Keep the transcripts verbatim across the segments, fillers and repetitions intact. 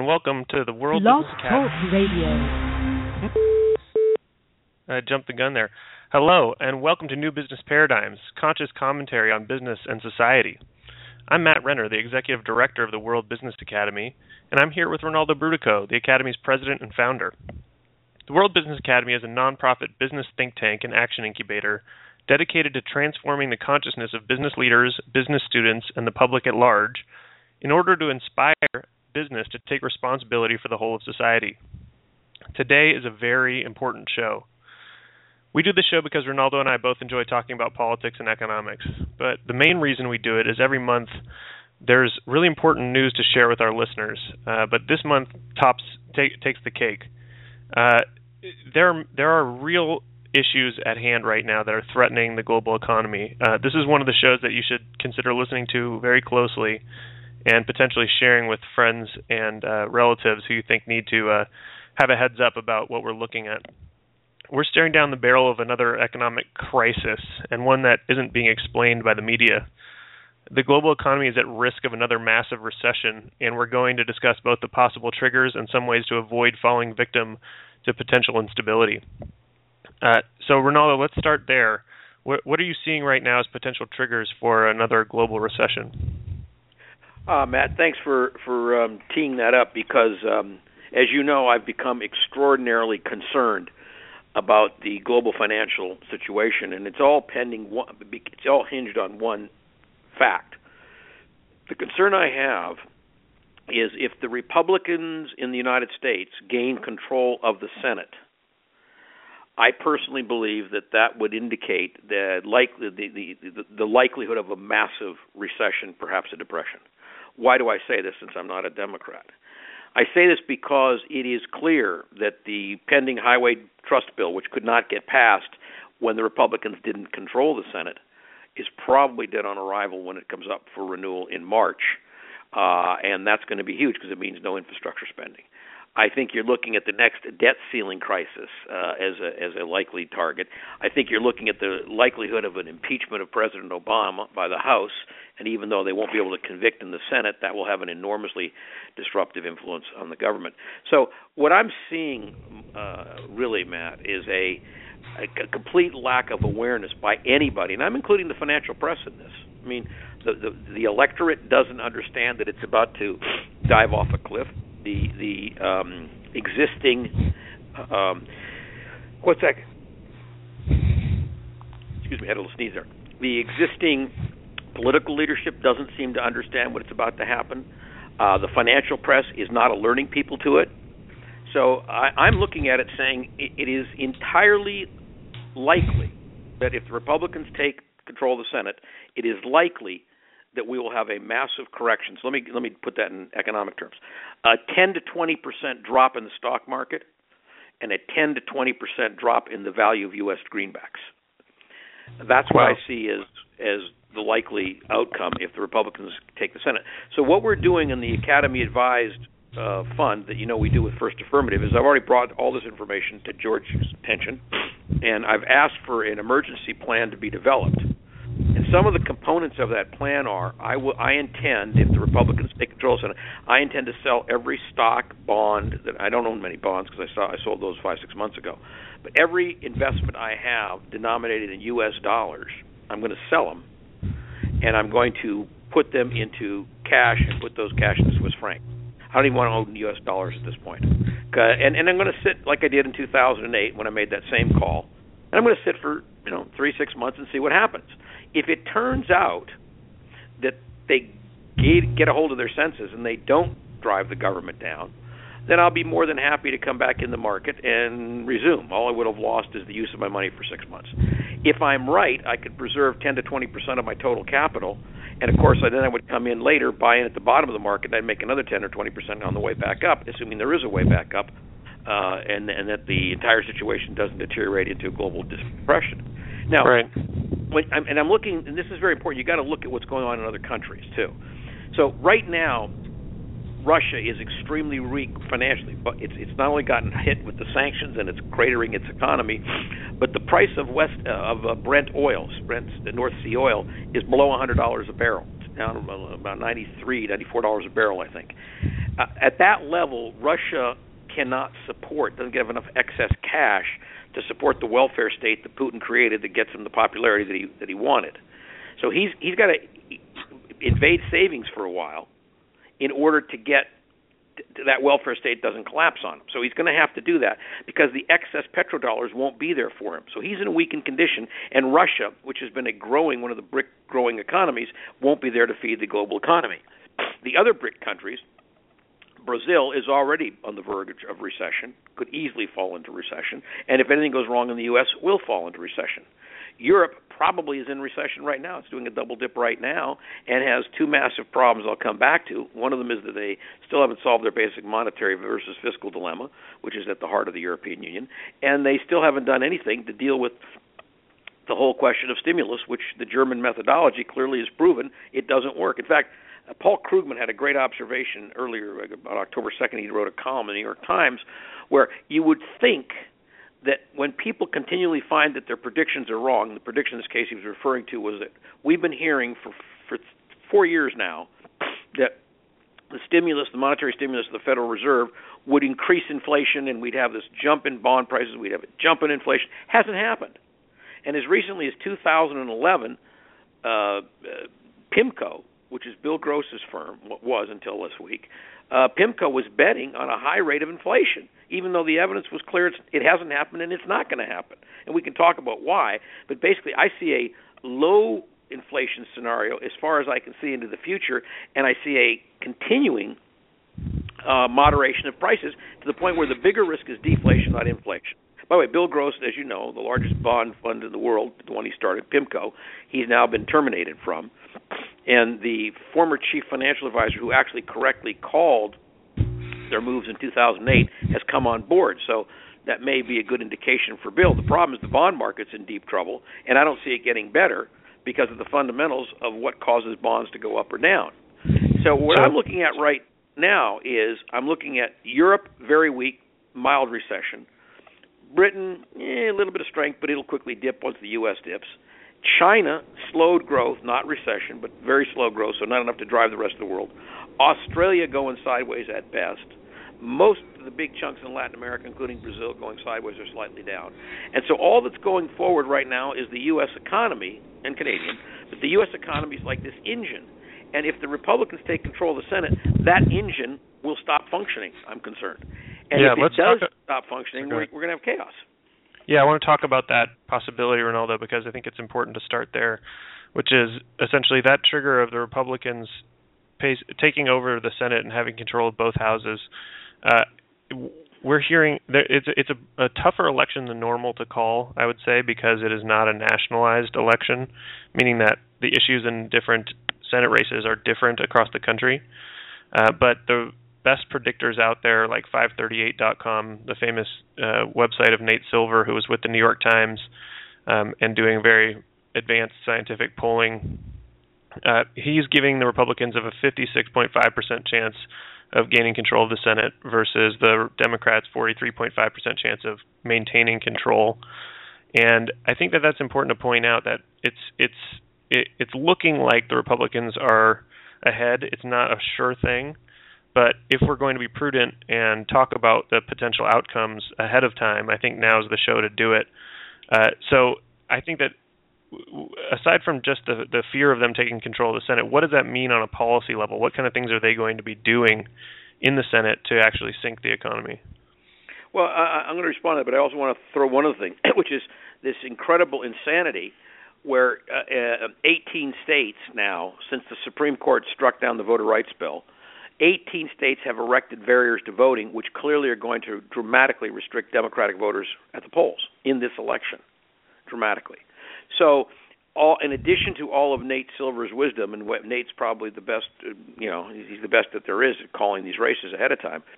welcome to the World Blog Business Talk Academy. Radio. I jumped the gun there. Hello, and welcome to New Business Paradigms, conscious commentary on business and society. I'm Matt Renner, the Executive Director of the World Business Academy, and I'm here with Ronaldo Brutico, the Academy's President and Founder. The World Business Academy is a nonprofit business think tank and action incubator dedicated to transforming the consciousness of business leaders, business students, and the public at large in order to inspire business to take responsibility for the whole of society. Today is a very important show. We do this show because Ronaldo and I both enjoy talking about politics and economics, but the main reason we do it is every month there's really important news to share with our listeners, uh, but this month tops take, takes the cake. Uh, there, there are real issues at hand right now that are threatening the global economy. Uh, this is one of the shows that you should consider listening to very closely and potentially sharing with friends and uh, relatives who you think need to uh, have a heads up about what we're looking at. We're staring down the barrel of another economic crisis, and one that isn't being explained by the media. The global economy is at risk of another massive recession, and we're going to discuss both the possible triggers and some ways to avoid falling victim to potential instability. Uh, so, Ronaldo, let's start there. What, what are you seeing right now as potential triggers for another global recession? Uh, Matt, thanks for, for um, teeing that up because, um, as you know, I've become extraordinarily concerned about the global financial situation, and it's all pending. One, it's all hinged on one fact. The concern I have is if the Republicans in the United States gain control of the Senate, I personally believe that that would indicate the, like, the, the, the, the likelihood of a massive recession, perhaps a depression. Why do I say this since I'm not a Democrat? I say this because it is clear that the pending highway trust bill, which could not get passed when the Republicans didn't control the Senate, is probably dead on arrival when it comes up for renewal in March. Uh, and that's going to be huge because it means no infrastructure spending. I think you're looking at the next debt ceiling crisis uh, as a as a likely target. I think you're looking at the likelihood of an impeachment of President Obama by the House, and even though they won't be able to convict in the Senate, that will have an enormously disruptive influence on the government. So what I'm seeing uh, really, Matt, is a, a, a complete lack of awareness by anybody, and I'm including the financial press in this. I mean, the, the, the electorate doesn't understand that it's about to dive off a cliff. The the um, existing um, what's that? Excuse me, I had a little sneeze there. The existing political leadership doesn't seem to understand what it's about to happen. Uh, the financial press is not alerting people to it. So I, I'm looking at it saying it, it is entirely likely that if the Republicans take control of the Senate, it is likely that we will have a massive correction. So let me let me put that in economic terms. A ten to twenty percent drop in the stock market and a ten to twenty percent drop in the value of U S greenbacks. That's what wow. I see as as the likely outcome if the Republicans take the Senate. So what we're doing in the Academy Advised uh, Fund that you know we do with First Affirmative is I've already brought all this information to George's attention, and I've asked for an emergency plan to be developed. And some of the components of that plan are, I, will, I intend, if the Republicans take control of the Senate, I intend to sell every stock, bond, that I don't own many bonds because I, saw, I sold those five, six months ago, but every investment I have denominated in U S dollars, I'm going to sell them, and I'm going to put them into cash and put those cash in Swiss franc. I don't even want to own U S dollars at this point. And, and I'm going to sit like I did in two thousand eight when I made that same call, and I'm going to sit for you know three, six months and see what happens. If it turns out that they get a hold of their senses and they don't drive the government down, then I'll be more than happy to come back in the market and resume. All I would have lost is the use of my money for six months. If I'm right, I could preserve ten to twenty percent of my total capital, and of course, then I would come in later, buy in at the bottom of the market, and I'd make another ten or twenty percent on the way back up, assuming there is a way back up, uh, and, and that the entire situation doesn't deteriorate into a global depression. Now, right. When, and I'm looking, and this is very important, you've got to look at what's going on in other countries, too. So right now, Russia is extremely weak financially, but it's it's not only gotten hit with the sanctions and it's cratering its economy, but the price of West uh, of uh, Brent oil, Brent the North Sea oil, is below one hundred dollars a barrel. It's down about ninety-three, ninety-four dollars a barrel, I think. uh, at that level, Russia cannot support, doesn't have enough excess cash to support the welfare state that Putin created that gets him the popularity that he that he wanted. So he's he's got to invade savings for a while in order to get that welfare state doesn't collapse on him. So he's going to have to do that because the excess petrodollars won't be there for him. So he's in a weakened condition, and Russia, which has been a growing, one of the BRIC growing economies, won't be there to feed the global economy. The other BRIC countries, Brazil is already on the verge of recession, could easily fall into recession, and if anything goes wrong in the U S, will fall into recession. Europe probably is in recession right now. It's doing a double dip right now and has two massive problems I'll come back to. One of them is that they still haven't solved their basic monetary versus fiscal dilemma, which is at the heart of the European Union, and they still haven't done anything to deal with the whole question of stimulus, which the German methodology clearly has proven it doesn't work. In fact, uh, Paul Krugman had a great observation earlier, about October second. He wrote a column in the New York Times where you would think that when people continually find that their predictions are wrong, the prediction in this case he was referring to was that we've been hearing for for four years now that the stimulus, the monetary stimulus of the Federal Reserve would increase inflation and we'd have this jump in bond prices, we'd have a jump in inflation. Hasn't happened. And as recently as two thousand eleven, uh, uh, PIMCO, which is Bill Gross's firm, was until this week, uh, PIMCO was betting on a high rate of inflation, even though the evidence was clear it hasn't happened and it's not going to happen. And we can talk about why, but basically I see a low inflation scenario as far as I can see into the future, and I see a continuing uh, moderation of prices to the point where the bigger risk is deflation, not inflation. By the way, Bill Gross, as you know, the largest bond fund in the world, the one he started, PIMCO, he's now been terminated from. And the former chief financial advisor who actually correctly called their moves in two thousand eight has come on board. So that may be a good indication for Bill. The problem is the bond market's in deep trouble, and I don't see it getting better because of the fundamentals of what causes bonds to go up or down. So what I'm looking at right now is I'm looking at Europe, very weak, mild recession. Britain, eh, a little bit of strength, but it'll quickly dip once the U S dips. China, slowed growth, not recession, but very slow growth, so not enough to drive the rest of the world. Australia going sideways at best. Most of the big chunks in Latin America, including Brazil, going sideways or slightly down. And so all that's going forward right now is the U S economy, and Canadian, but the U S economy is like this engine. And if the Republicans take control of the Senate, that engine will stop functioning, I'm concerned. And yeah, if let's it does talk, stop functioning, okay. we're, we're going to have chaos. Yeah, I want to talk about that possibility, Ronaldo, because I think it's important to start there, which is essentially that trigger of the Republicans pays, taking over the Senate and having control of both houses. Uh, we're hearing that it's it's a, a tougher election than normal to call, I would say, because it is not a nationalized election, meaning that the issues in different Senate races are different across the country. Uh, but the best predictors out there, like five thirty-eight dot com, the famous uh, website of Nate Silver, who was with the New York Times um, and doing very advanced scientific polling, uh, he's giving the Republicans of a fifty-six point five percent chance of gaining control of the Senate versus the Democrats' forty-three point five percent chance of maintaining control. And I think that that's important to point out that it's it's it, it's looking like the Republicans are ahead. It's not a sure thing. But if we're going to be prudent and talk about the potential outcomes ahead of time, I think now is the show to do it. Uh, so I think that aside from just the, the fear of them taking control of the Senate, what does that mean on a policy level? What kind of things are they going to be doing in the Senate to actually sink the economy? Well, I, I'm going to respond to that, but I also want to throw one other thing, which is this incredible insanity where uh, uh, eighteen states now, since the Supreme Court struck down the voter rights bill, eighteen states have erected barriers to voting, which clearly are going to dramatically restrict Democratic voters at the polls in this election, dramatically. So, all in addition to all of Nate Silver's wisdom, and what Nate's probably the best, you know, he's the best that there is at calling these races ahead of time.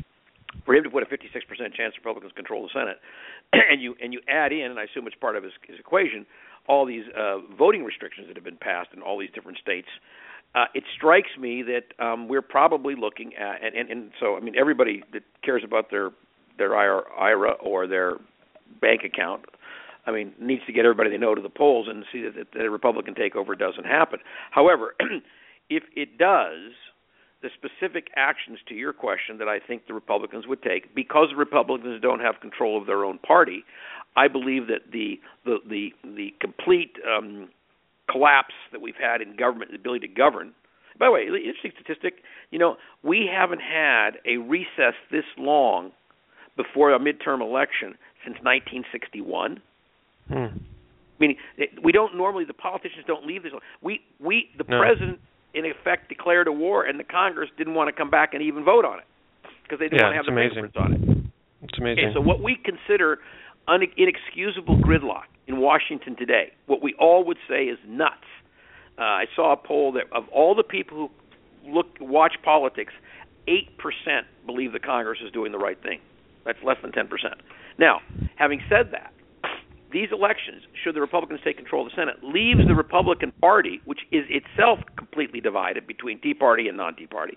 For him to put a fifty-six percent chance Republicans control the Senate, and you and you add in, and I assume it's part of his, his equation, all these uh, voting restrictions that have been passed in all these different states. Uh, it strikes me that um, we're probably looking at, and, and, and so I mean everybody that cares about their their I R A or their bank account, I mean, needs to get everybody they know to the polls and see that, that a Republican takeover doesn't happen. However, if it does, the specific actions to your question that I think the Republicans would take, because the Republicans don't have control of their own party, I believe that the the the, the complete um, collapse that we've had in government, the ability to govern. By the way, interesting statistic, you know, we haven't had a recess this long before a midterm election since nineteen sixty-one. Hmm. Meaning, we don't normally, the politicians don't leave this long. We, we, the no. president, in effect, declared a war, and the Congress didn't want to come back and even vote on it because they didn't yeah, want to have the amazing. fingerprints on it. It's amazing. Okay, so what we consider un- inexcusable gridlock in Washington today, what we all would say is nuts. Uh, I saw a poll that of all the people who look watch politics, eight percent believe the Congress is doing the right thing. That's less than ten percent. Now, having said that, these elections, should the Republicans take control of the Senate, leaves the Republican Party, which is itself completely divided between Tea Party and non-Tea Party,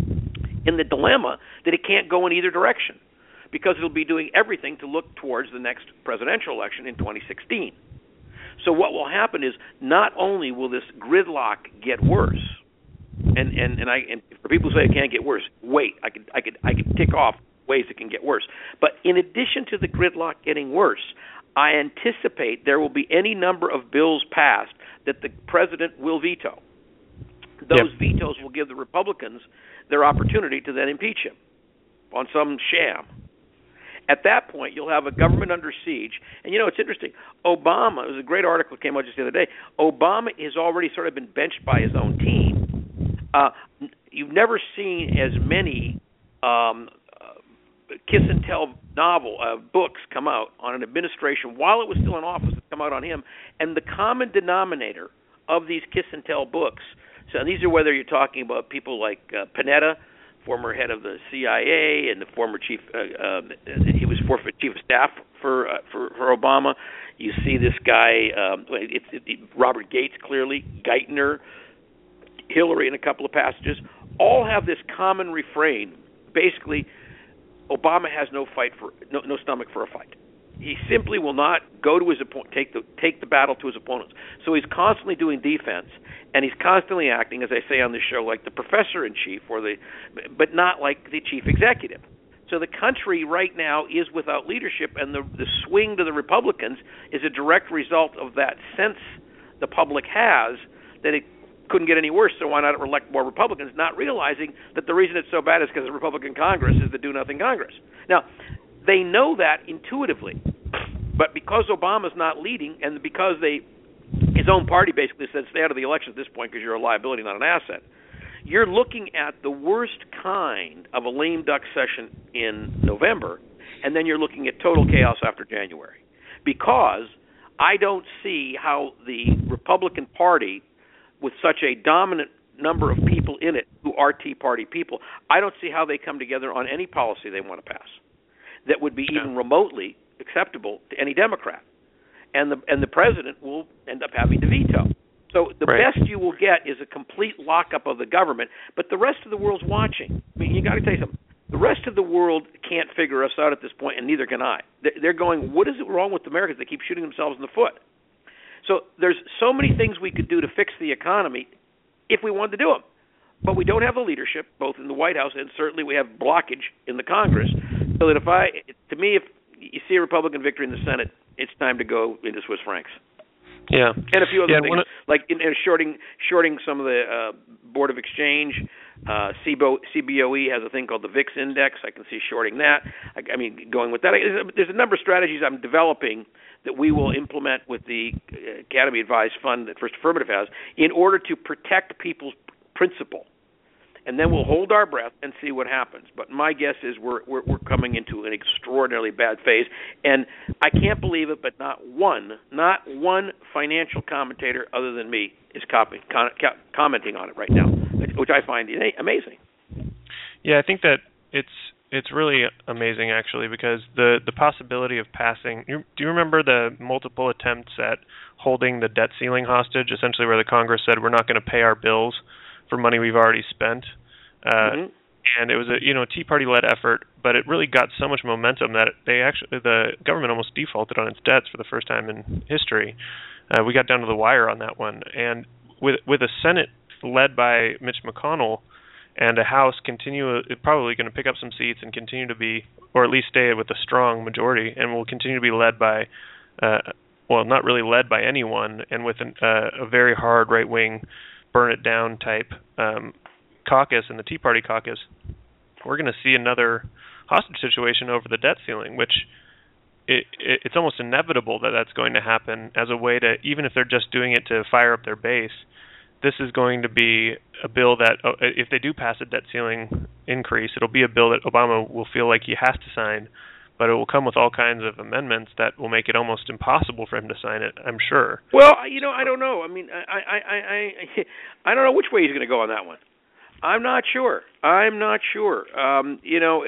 in the dilemma that it can't go in either direction, because it'll be doing everything to look towards the next presidential election in twenty sixteen. So what will happen is not only will this gridlock get worse, and and, and I and for people who say it can't get worse, wait, I could I could I could tick off ways it can get worse. But in addition to the gridlock getting worse, I anticipate there will be any number of bills passed that the president will veto. Those yep. vetoes will give the Republicans their opportunity to then impeach him on some sham. At that point, you'll have a government under siege. And, you know, it's interesting. Obama, it was a great article that came out just the other day. Obama has already sort of been benched by his own team. Uh, you've never seen as many um, uh, kiss and tell novel uh, books come out on an administration while it was still in office that come out on him. And the common denominator of these kiss and tell books, so these are whether you're talking about people like uh, Panetta, former head of the C I A, and the former chief, uh, uh, he was former chief of staff for uh, for, for Obama. You see this guy, um, it's it, it, Robert Gates, clearly, Geithner, Hillary in a couple of passages, all have this common refrain. Basically, Obama has no fight for no, no stomach for a fight. He simply will not go to his opponent, take the take the battle to his opponents. So he's constantly doing defense, and he's constantly acting, as I say on this show, like the professor in chief, or the, but not like the chief executive. So the country right now is without leadership, and the the swing to the Republicans is a direct result of that sense the public has that it couldn't get any worse, so why not elect more Republicans, not realizing that the reason it's so bad is because the Republican Congress is the do-nothing Congress. Now, they know that intuitively, but because Obama's not leading, and because they, his own party basically said stay out of the election at this point because you're a liability, not an asset, you're looking at the worst kind of a lame duck session in November, and then you're looking at total chaos after January. Because I don't see how the Republican Party, with such a dominant number of people in it who are Tea Party people, I don't see how they come together on any policy they want to pass that would be even remotely acceptable to any Democrat. And the and the president will end up having to veto. So the right. best you will get is a complete lockup of the government, but the rest of the world's watching. I mean, you got to tell you something. The rest of the world can't figure us out at this point, and neither can I. They're going, what is it wrong with Americans? They keep shooting themselves in the foot. So there's so many things we could do to fix the economy if we wanted to do them. But we don't have the leadership, both in the White House and certainly we have blockage in the Congress. So that if I, to me, if you see a Republican victory in the Senate, it's time to go into Swiss francs. Yeah. And a few other yeah, things, like in, in shorting shorting some of the uh, Board of Exchange. Uh, C B O E has a thing called the V I X index. I can see shorting that. I, I mean, going with that. I, there's a number of strategies I'm developing that we will implement with the Academy Advised Fund that First Affirmative has in order to protect people's principle. And then we'll hold our breath and see what happens. But my guess is we're, we're we're coming into an extraordinarily bad phase. And I can't believe it, but not one, not one financial commentator other than me is copy, con, co- commenting on it right now, which I find amazing. Yeah, I think that it's it's really amazing, actually, because the, the possibility of passing... You, do you remember the multiple attempts at holding the debt ceiling hostage, essentially where the Congress said we're not going to pay our bills for money we've already spent? Uh, mm-hmm. And it was a you know Tea Party-led effort, but it really got so much momentum that they actually the government almost defaulted on its debts for the first time in history. Uh, we got down to the wire on that one, and with with a Senate led by Mitch McConnell, and a House continue probably going to pick up some seats and continue to be, or at least stay with a strong majority, and will continue to be led by, uh, well, not really led by anyone, and with an, uh, a very hard right-wing, burn-it-down type um, caucus in the Tea Party caucus. We're going to see another hostage situation over the debt ceiling, which it, it, it's almost inevitable that that's going to happen as a way to, even if they're just doing it to fire up their base, this is going to be a bill that, uh, if they do pass a debt ceiling increase, it'll be a bill that Obama will feel like he has to sign, but it will come with all kinds of amendments that will make it almost impossible for him to sign it, I'm sure. Well, you know, I don't know. I mean, I I I I, I don't know which way he's going to go on that one. I'm not sure. I'm not sure. Um, you know,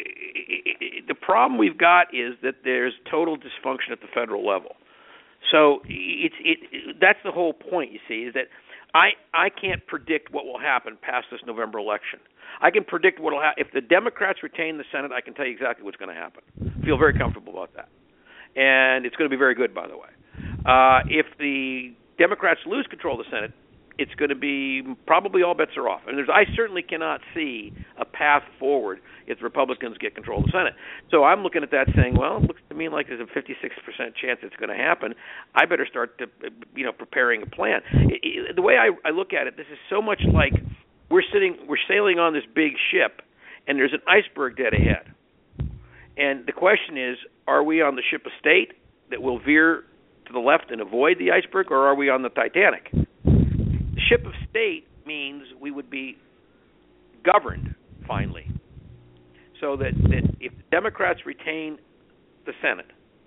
the problem we've got is that there's total dysfunction at the federal level. So it's it. That's the whole point. You see, is that I I can't predict what will happen past this November election. I can predict what will happen if the Democrats retain the Senate. I can tell you exactly what's going to happen. I feel very comfortable about that, and it's going to be very good, by the way. Uh, if the Democrats lose control of the Senate, it's going to be probably all bets are off. And there's, I certainly cannot see a path forward if the Republicans get control of the Senate. So I'm looking at that saying, well, it looks to me like there's a fifty-six percent chance it's going to happen. I better start to, you know, preparing a plan. It, it, the way I, I look at it, this is so much like we're sitting, we're sailing on this big ship, and there's an iceberg dead ahead. And the question is, are we on the ship of state that will veer to the left and avoid the iceberg, or are we on the Titanic? Ship of state means we would be governed finally, so that, that if the Democrats retain the Senate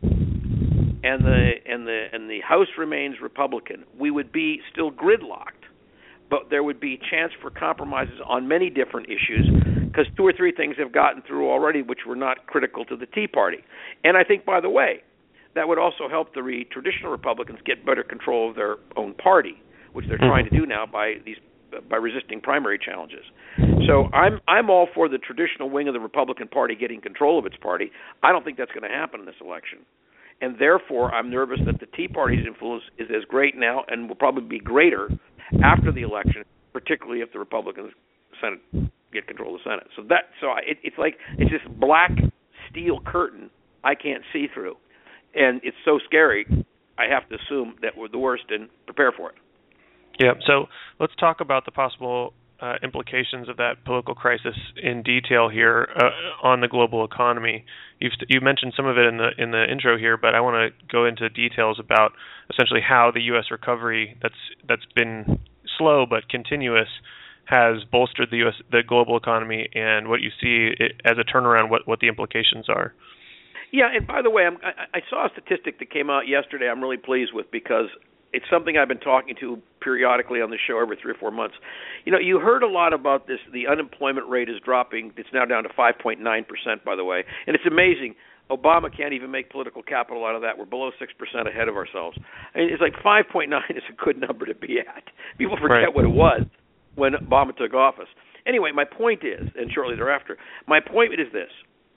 and the and the and the House remains Republican, we would be still gridlocked, but there would be chance for compromises on many different issues, because two or three things have gotten through already which were not critical to the Tea Party. And I think, by the way, that would also help the re- traditional Republicans get better control of their own party, which they're trying to do now by these uh, by resisting primary challenges. So I'm I'm all for the traditional wing of the Republican Party getting control of its party. I don't think that's going to happen in this election, and therefore I'm nervous that the Tea Party's influence is as great now and will probably be greater after the election, particularly if the Republicans Senate get control of the Senate. So that so it, it's like it's this black steel curtain I can't see through, and it's so scary. I have to assume that we're the worst and prepare for it. Yeah, so let's talk about the possible uh, implications of that political crisis in detail here uh, on the global economy. You've you mentioned some of it in the in the intro here, but I want to go into details about essentially how the U S recovery that's that's been slow but continuous has bolstered the U S the global economy, and what you see it, as a turnaround, what what the implications are. Yeah, and by the way, I'm, I, I saw a statistic that came out yesterday. I'm really pleased with, because it's something I've been talking to periodically on the show every three or four months. You know, you heard a lot about this. The unemployment rate is dropping. It's now down to five point nine percent, by the way. And it's amazing. Obama can't even make political capital out of that. We're below six percent ahead of ourselves. I mean, it's like five point nine is a good number to be at. People forget right. what it was when Obama took office. Anyway, my point is, and shortly thereafter, my point is this.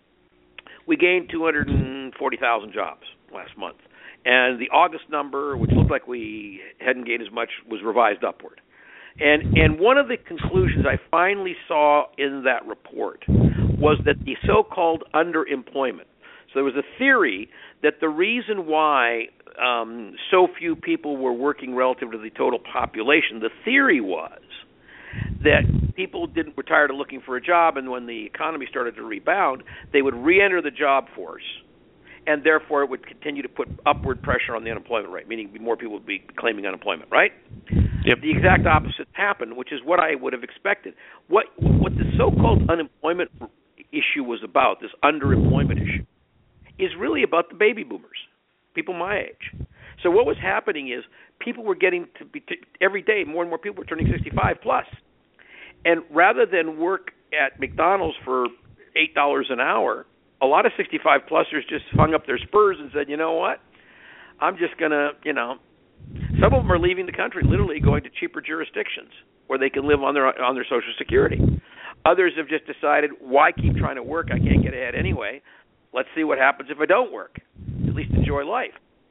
We gained two hundred forty thousand jobs last month. And the August number, which looked like we hadn't gained as much, was revised upward. And and one of the conclusions I finally saw in that report was that the so-called underemployment. So there was a theory that the reason why um, so few people were working relative to the total population, the theory was that people didn't were tired of looking for a job, and when the economy started to rebound, they would re-enter the job force, and therefore it would continue to put upward pressure on the unemployment rate, meaning more people would be claiming unemployment, right? Yep. The exact opposite happened, which is what I would have expected. What what the so-called unemployment issue was about, this underemployment issue, is really about the baby boomers, people my age. So what was happening is people were getting to be t- every day more and more people were turning sixty-five plus, and rather than work at McDonald's for eight dollars an hour, a lot of sixty-five plusers just hung up their spurs and said, you know what, I'm just gonna, you know, some of them are leaving the country, literally going to cheaper jurisdictions where they can live on their on their Social Security. Others have just decided, why keep trying to work? I can't get ahead anyway. Let's see what happens if I don't work. At least enjoy life.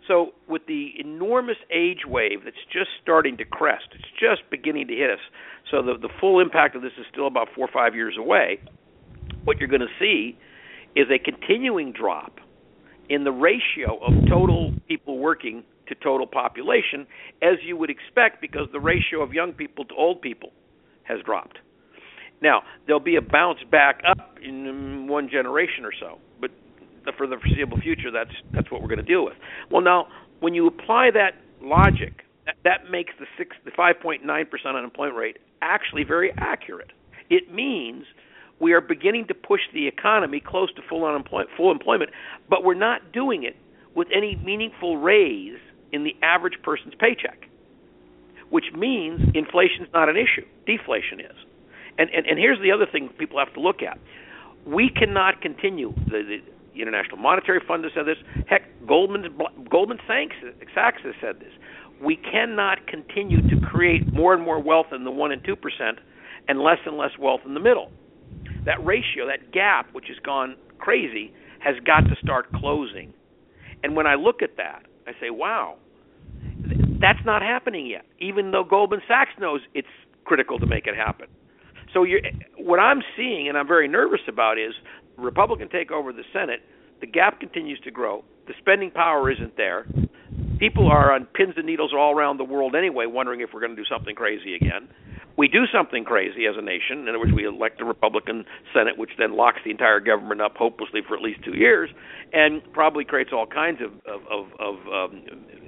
So with the enormous age wave that's just starting to crest, it's just beginning to hit us. So the, the full impact of this is still about four or five years away. What you're going to see is a continuing drop in the ratio of total people working to total population, as you would expect, because the ratio of young people to old people has dropped. Now, there'll be a bounce back up in one generation or so, but for the foreseeable future, that's that's what we're going to deal with. Well, now, when you apply that logic, that, that makes the six, the five point nine percent unemployment rate actually very accurate. It means we are beginning to push the economy close to full unemployment, full employment, but we're not doing it with any meaningful raise in the average person's paycheck, which means inflation's not an issue. Deflation is. And, and, and here's the other thing people have to look at. We cannot continue. The, the International Monetary Fund has said this. Heck, Goldman, Goldman Sachs, Sachs has said this. We cannot continue to create more and more wealth in the one and two percent and less and less wealth in the middle. That ratio, that gap, which has gone crazy, has got to start closing. And when I look at that, I say, wow, that's not happening yet, even though Goldman Sachs knows it's critical to make it happen. So you're, what I'm seeing, and I'm very nervous about, is Republican take over the Senate, the gap continues to grow, the spending power isn't there, people are on pins and needles all around the world anyway, wondering if we're going to do something crazy again. We do something crazy as a nation. In other words, we elect a Republican Senate, which then locks the entire government up hopelessly for at least two years, and probably creates all kinds of, of, of, of um,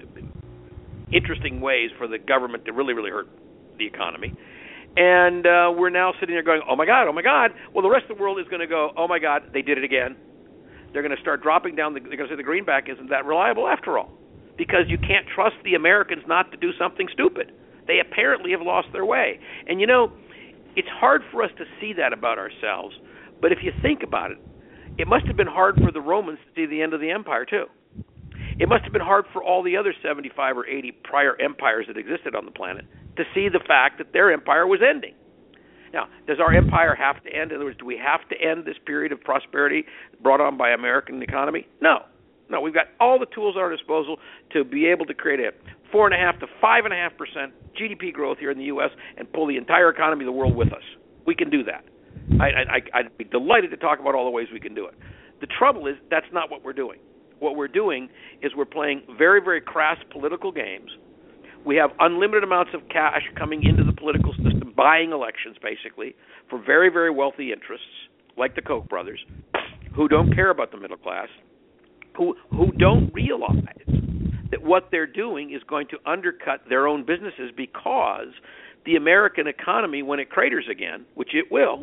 interesting ways for the government to really, really hurt the economy. And uh, we're now sitting there going, oh, my God, oh, my God. Well, the rest of the world is going to go, oh, my God, they did it again. They're going to start dropping down. The, they're going to say the greenback isn't that reliable after all, because you can't trust the Americans not to do something stupid. They apparently have lost their way. And, you know, it's hard for us to see that about ourselves. But if you think about it, it must have been hard for the Romans to see the end of the empire, too. It must have been hard for all the other seventy-five or eighty prior empires that existed on the planet to see the fact that their empire was ending. Now, does our empire have to end? In other words, do we have to end this period of prosperity brought on by American economy? No. No, we've got all the tools at our disposal to be able to create a four and a half to five and a half percent G D P growth here in the U S and pull the entire economy of the world with us. We can do that. I, I, I'd be delighted to talk about all the ways we can do it. The trouble is that's not what we're doing. What we're doing is we're playing very, very crass political games. We have unlimited amounts of cash coming into the political system, buying elections basically for very, very wealthy interests like the Koch brothers, who don't care about the middle class, who who don't realize that what they're doing is going to undercut their own businesses, because the American economy, when it craters again, which it will,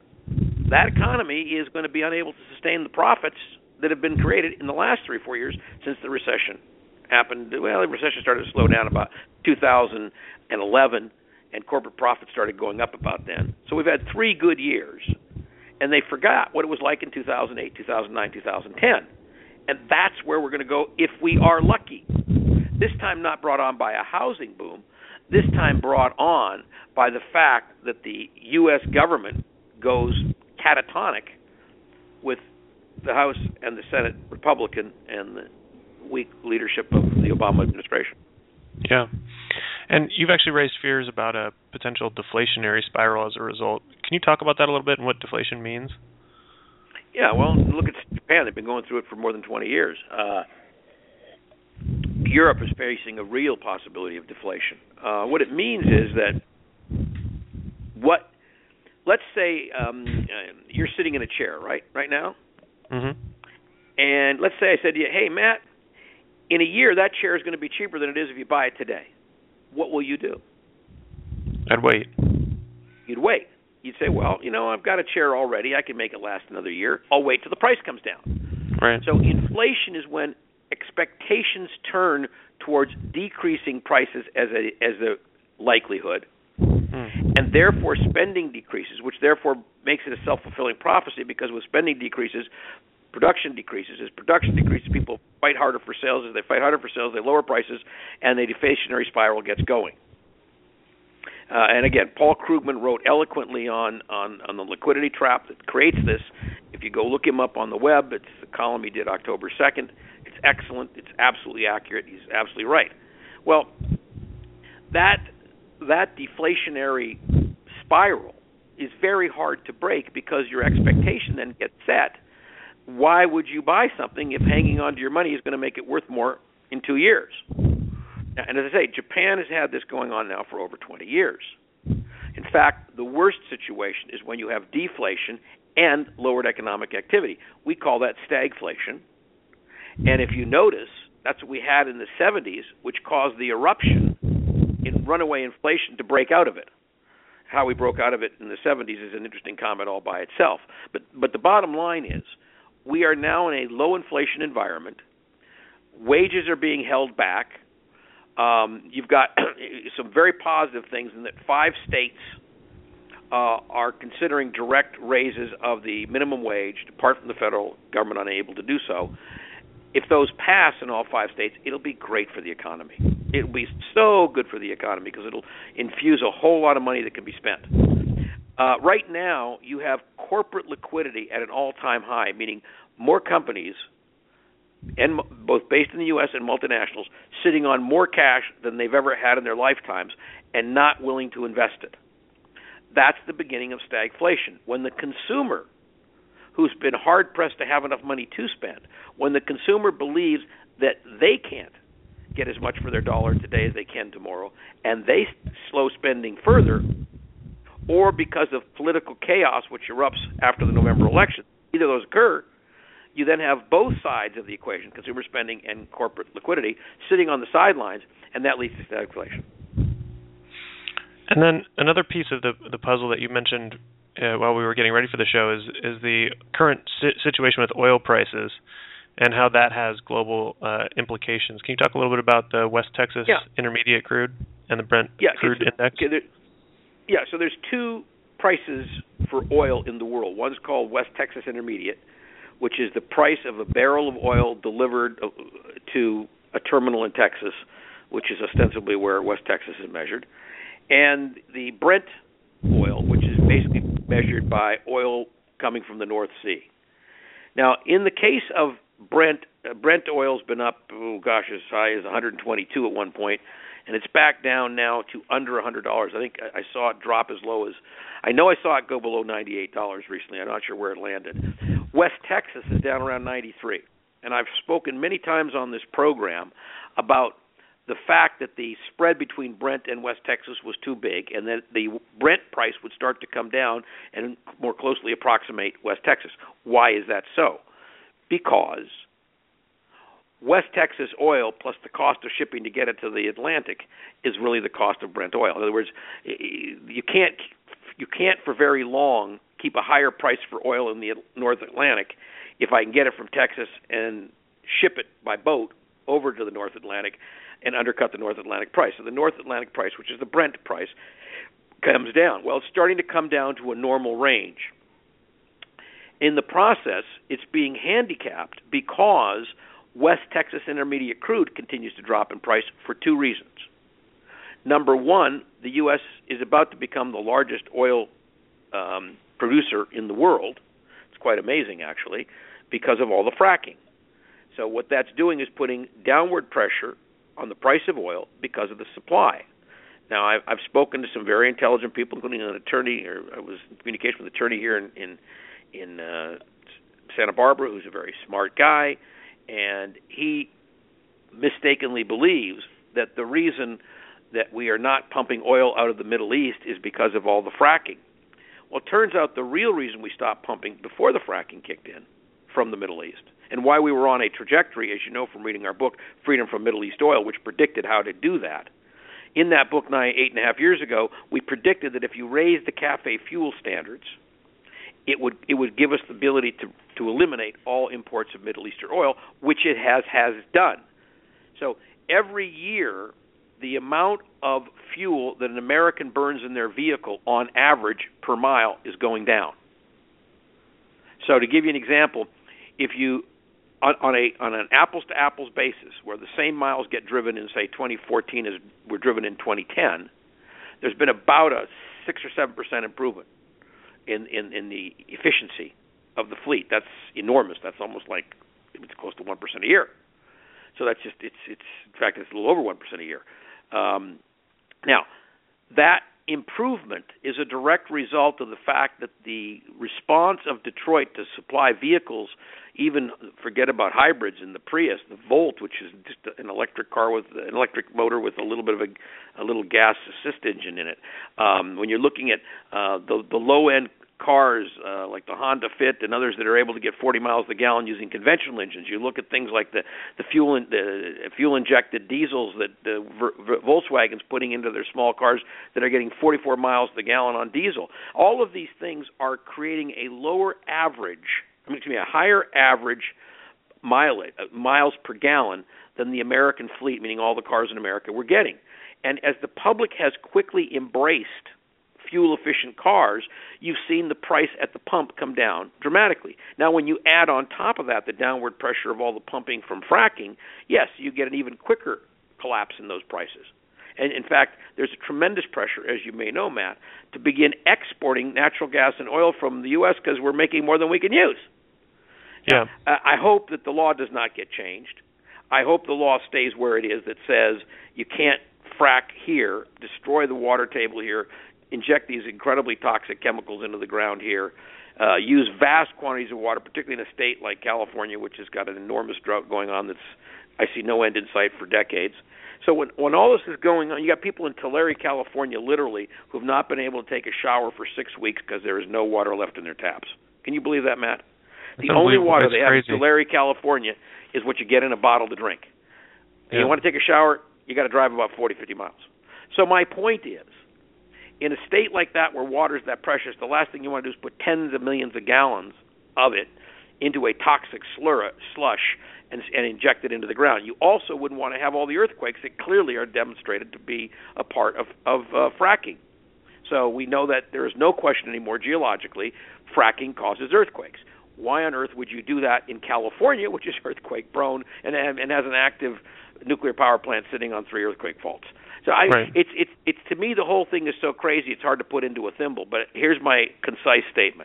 that economy is going to be unable to sustain the profits that have been created in the last three or four years since the recession happened. Well, the recession started to slow down about two thousand eleven, and corporate profits started going up about then. So we've had three good years, and they forgot what it was like in two thousand eight, two thousand nine, two thousand ten. And that's where we're going to go if we are lucky. This time not brought on by a housing boom. This time brought on by the fact that the U S government goes catatonic with the House and the Senate Republican and the weak leadership of the Obama administration. Yeah. And you've actually raised fears about a potential deflationary spiral as a result. Can you talk about that a little bit and what deflation means? Yeah, well, look at Japan. They've been going through it for more than twenty years. Uh, Europe is facing a real possibility of deflation. Uh, what it means is that what, let's say um, you're sitting in a chair, right, right now? Mm-hmm. And let's say I said to you, hey, Matt, in a year that chair is going to be cheaper than it is if you buy it today. What will you do? I'd wait. You'd wait. You'd say, well, you know, I've got a chair already. I can make it last another year. I'll wait till the price comes down. Right. So inflation is when expectations turn towards decreasing prices as a as a likelihood, mm. and therefore spending decreases, which therefore makes it a self-fulfilling prophecy, because when spending decreases, production decreases. As production decreases, people fight harder for sales. As they fight harder for sales, they lower prices, and the deflationary spiral gets going. Uh, and again, Paul Krugman wrote eloquently on, on, on the liquidity trap that creates this. If you go look him up on the web, it's the column he did October second. It's excellent. It's absolutely accurate. He's absolutely right. Well, that that deflationary spiral is very hard to break because your expectation then gets set. Why would you buy something if hanging on to your money is going to make it worth more in two years? And as I say, Japan has had this going on now for over twenty years. In fact, the worst situation is when you have deflation and lowered economic activity. We call that stagflation. And if you notice, that's what we had in the seventies, which caused the eruption in runaway inflation to break out of it. How we broke out of it in the seventies is an interesting comment all by itself. But but the bottom line is, we are now in a low inflation environment. Wages are being held back. Um, you've got some very positive things in that five states uh, are considering direct raises of the minimum wage, apart from the federal government unable to do so. If those pass in all five states, it'll be great for the economy. It'll be so good for the economy because it'll infuse a whole lot of money that can be spent. Uh, right now, you have corporate liquidity at an all-time high, meaning more companies, and both based in the U S and multinationals, sitting on more cash than they've ever had in their lifetimes and not willing to invest it. That's the beginning of stagflation. When the consumer, who's been hard-pressed to have enough money to spend, when the consumer believes that they can't get as much for their dollar today as they can tomorrow, and they slow spending further, or because of political chaos which erupts after the November election, either of those occur, you then have both sides of the equation, consumer spending and corporate liquidity, sitting on the sidelines, and that leads to stagflation. And then another piece of the the puzzle that you mentioned uh, while we were getting ready for the show is is the current si- situation with oil prices and how that has global uh, implications. Can you talk a little bit about the West Texas yeah. Intermediate crude and the Brent yeah, crude index? Okay, there, yeah, so there's two prices for oil in the world. One's called West Texas Intermediate, which is the price of a barrel of oil delivered to a terminal in Texas, which is ostensibly where West Texas is measured, and the Brent oil, which is basically measured by oil coming from the North Sea. Now, in the case of Brent, uh, Brent oil's been up, oh gosh, as high as one hundred twenty-two at one point, and it's back down now to under one hundred dollars. I think I saw it drop as low as, I know I saw it go below ninety-eight dollars recently. I'm not sure where it landed. West Texas is down around ninety-three. And I've spoken many times on this program about the fact that the spread between Brent and West Texas was too big, and that the Brent price would start to come down and more closely approximate West Texas. Why is that so? Because West Texas oil plus the cost of shipping to get it to the Atlantic is really the cost of Brent oil. In other words, you can't you can't for very long keep a higher price for oil in the North Atlantic if I can get it from Texas and ship it by boat over to the North Atlantic and undercut the North Atlantic price. So the North Atlantic price, which is the Brent price, comes down. Well, it's starting to come down to a normal range. In the process, it's being handicapped because West Texas Intermediate crude continues to drop in price for two reasons. Number one, the U S is about to become the largest oil um, producer in the world. It's quite amazing, actually, because of all the fracking. So what that's doing is putting downward pressure on the price of oil because of the supply. Now, I've, I've spoken to some very intelligent people, including an attorney, or I was in communication with an attorney here in in, in uh, Santa Barbara, who's a very smart guy, and he mistakenly believes that the reason that we are not pumping oil out of the Middle East is because of all the fracking. Well, it turns out the real reason we stopped pumping before the fracking kicked in from the Middle East, and why we were on a trajectory, as you know from reading our book, Freedom from Middle East Oil, which predicted how to do that. In that book nine, eight and a half years ago, we predicted that if you raise the CAFE fuel standards, it would it would give us the ability to, to eliminate all imports of Middle Eastern oil, which it has has done. So every year, the amount of fuel that an American burns in their vehicle on average per mile is going down. So to give you an example, if you on, on a on an apples to apples basis, where the same miles get driven in say twenty fourteen as were driven in twenty ten, there's been about a six or seven percent improvement in, in, in the efficiency of the fleet. That's enormous. That's almost like it's close to one percent a year. So that's just it's it's in fact it's a little over one percent a year. Um, now that improvement is a direct result of the fact that the response of Detroit to supply vehicles, even forget about hybrids and the Prius, the Volt, which is just an electric car with an electric motor with a little bit of a, a little gas assist engine in it. Um, when you're looking at uh, the, the low-end cars uh, like the Honda Fit and others that are able to get forty miles a gallon using conventional engines. You look at things like the the fuel in, the fuel injected diesels that the Volkswagen's putting into their small cars that are getting forty-four miles a gallon on diesel. All of these things are creating a lower average, I mean, excuse me, a higher average mileage, uh, miles per gallon than the American fleet, meaning all the cars in America, were getting. And as the public has quickly embraced fuel-efficient cars, you've seen the price at the pump come down dramatically. Now, when you add on top of that the downward pressure of all the pumping from fracking, yes, you get an even quicker collapse in those prices. And, in fact, there's a tremendous pressure, as you may know, Matt, to begin exporting natural gas and oil from the U S because we're making more than we can use. Yeah. Now, I hope that the law does not get changed. I hope the law stays where it is that says you can't frack here, destroy the water table here, inject these incredibly toxic chemicals into the ground here, uh, use vast quantities of water, particularly in a state like California, which has got an enormous drought going on that's I see no end in sight for decades. So when when all this is going on, you got people in Tulare, California, literally, who have not been able to take a shower for six weeks because there is no water left in their taps. Can you believe that, Matt? That's the only water That's they have crazy. in Tulare, California, is what you get in a bottle to drink. And yeah. you want to take a shower, you got to drive about forty, fifty miles. So my point is, in a state like that where water is that precious, the last thing you want to do is put tens of millions of gallons of it into a toxic slur, slush and, and inject it into the ground. You also wouldn't want to have all the earthquakes that clearly are demonstrated to be a part of, of uh, fracking. So we know that there is no question anymore geologically, fracking causes earthquakes. Why on earth would you do that in California, which is earthquake prone and, and has an active nuclear power plant sitting on three earthquake faults? So I, right. it's it's it's to me the whole thing is so crazy it's hard to put into a thimble. But here's my concise statement: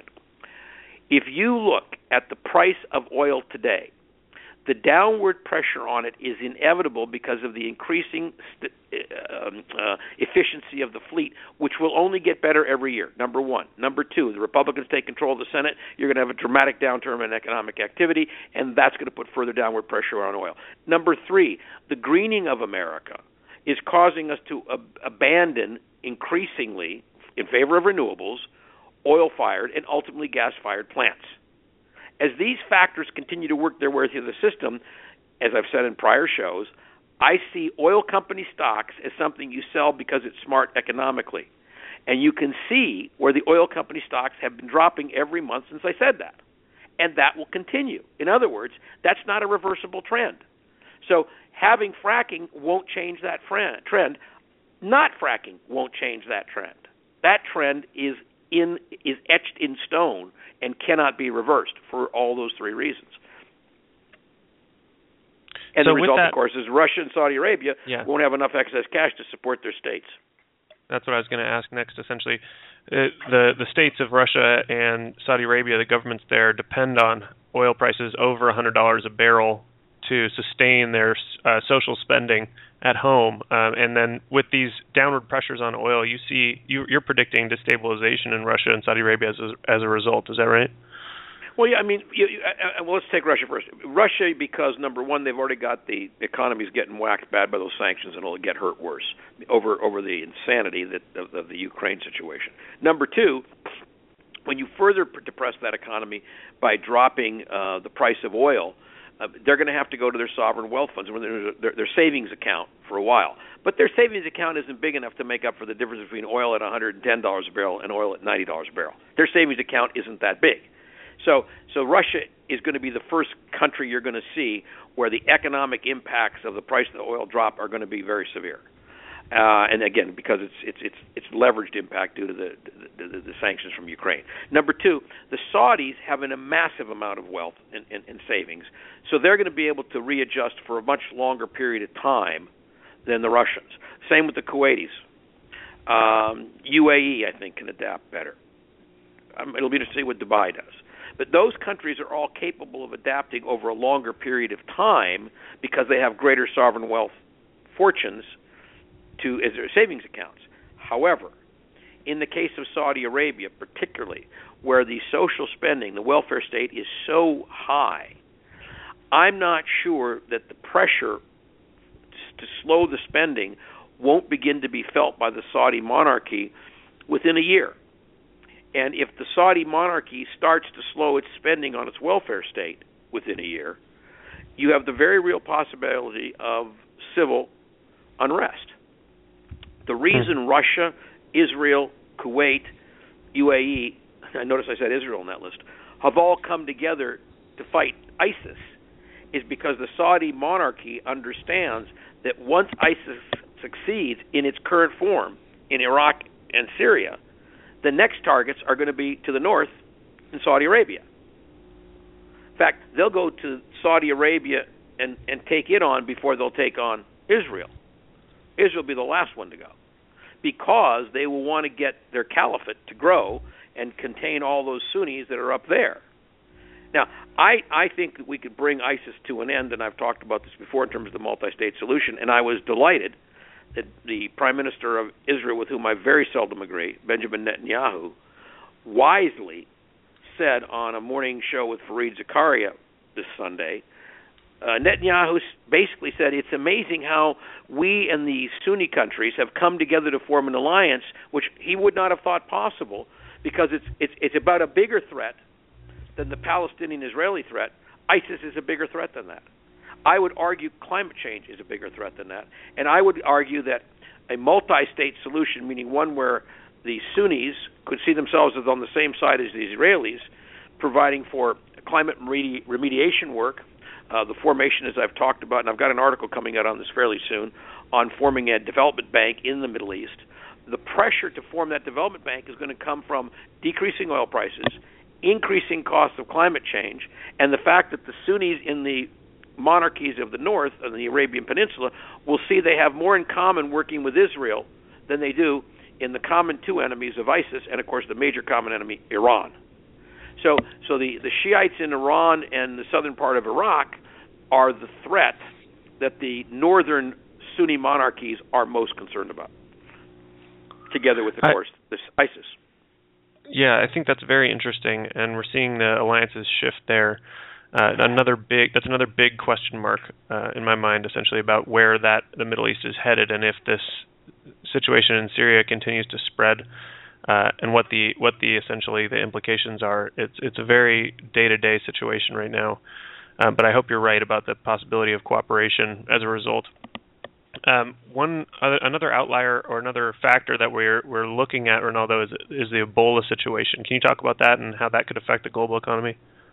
if you look at the price of oil today, the downward pressure on it is inevitable because of the increasing st- uh, uh, efficiency of the fleet, which will only get better every year. Number one. Number two, the Republicans take control of the Senate, you're going to have a dramatic downturn in economic activity, and that's going to put further downward pressure on oil. Number three, the greening of America is causing us to ab- abandon increasingly, in favor of renewables, oil-fired and ultimately gas-fired plants. As these factors continue to work their way through the system, as I've said in prior shows, I see oil company stocks as something you sell because it's smart economically. And you can see where the oil company stocks have been dropping every month since I said that. And that will continue. In other words, that's not a reversible trend. So having fracking won't change that trend. Not fracking won't change that trend. That trend is in is etched in stone and cannot be reversed for all those three reasons. And so the result, that, of course, is Russia and Saudi Arabia yeah. won't have enough excess cash to support their states. That's what I was going to ask next. Essentially, uh, the the states of Russia and Saudi Arabia, the governments there depend on oil prices over one hundred dollars a barrel to sustain their uh, social spending at home, um, and then with these downward pressures on oil, you see you, you're predicting destabilization in Russia and Saudi Arabia as a, as a result. Is that right? Well, yeah. I mean, you, you, uh, well, let's take Russia first. Russia, because number one, they've already got the economy's getting whacked bad by those sanctions, and it'll get hurt worse over over the insanity that of, of the Ukraine situation. Number two, when you further depress that economy by dropping uh, the price of oil, Uh, they're going to have to go to their sovereign wealth funds, their, their, their savings account for a while. But their savings account isn't big enough to make up for the difference between oil at one hundred ten dollars a barrel and oil at ninety dollars a barrel. Their savings account isn't that big. So, so Russia is going to be the first country you're going to see where the economic impacts of the price of the oil drop are going to be very severe. Uh, and again, because it's it's it's it's leveraged impact due to the the, the the sanctions from Ukraine. Number two, the Saudis have an, a massive amount of wealth and, and, and savings, so they're going to be able to readjust for a much longer period of time than the Russians. Same with the Kuwaitis. Um, U A E, I think, can adapt better. Um, it'll be interesting to see what Dubai does. But those countries are all capable of adapting over a longer period of time because they have greater sovereign wealth fortunes to as their savings accounts. However, in the case of Saudi Arabia particularly, where the social spending, the welfare state is so high, I'm not sure that the pressure to slow the spending won't begin to be felt by the Saudi monarchy within a year. And if the Saudi monarchy starts to slow its spending on its welfare state within a year, you have the very real possibility of civil unrest. The reason Russia, Israel, Kuwait, U A E, I notice I said Israel in that list, have all come together to fight ISIS is because the Saudi monarchy understands that once ISIS succeeds in its current form in Iraq and Syria, the next targets are going to be to the north in Saudi Arabia. In fact, they'll go to Saudi Arabia and, and take it on before they'll take on Israel. Israel will be the last one to go because they will want to get their caliphate to grow and contain all those Sunnis that are up there. Now, I, I think that we could bring ISIS to an end, and I've talked about this before in terms of the multi-state solution, and I was delighted that the Prime Minister of Israel, with whom I very seldom agree, Benjamin Netanyahu, wisely said on a morning show with Fareed Zakaria this Sunday, uh, Netanyahu basically said, it's amazing how we and the Sunni countries have come together to form an alliance, which he would not have thought possible, because it's it's, it's about a bigger threat than the Palestinian-Israeli threat. ISIS is a bigger threat than that. I would argue climate change is a bigger threat than that. And I would argue that a multi-state solution, meaning one where the Sunnis could see themselves as on the same side as the Israelis, providing for climate remedi- remediation work, uh, the formation, as I've talked about, and I've got an article coming out on this fairly soon, on forming a development bank in the Middle East. The pressure to form that development bank is going to come from decreasing oil prices, increasing costs of climate change, and the fact that the Sunnis in the monarchies of the north, of the Arabian Peninsula, will see they have more in common working with Israel than they do in the common two enemies of ISIS and, of course, the major common enemy, Iran. So so the, the Shiites in Iran and the southern part of Iraq are the threat that the northern Sunni monarchies are most concerned about, together with, of I, course, this ISIS. Yeah, I think that's very interesting, and we're seeing the alliances shift there. Uh, another big that's another big question mark uh, in my mind, essentially, about where that the Middle East is headed, and if this situation in Syria continues to spread, uh, and what the what the essentially the implications are. It's it's a very day-to-day situation right now, um, but I hope you're right about the possibility of cooperation as a result. Um, one other, another outlier or another factor that we're we're looking at, Ronaldo, is is the Ebola situation. Can you talk about that and how that could affect the global economy?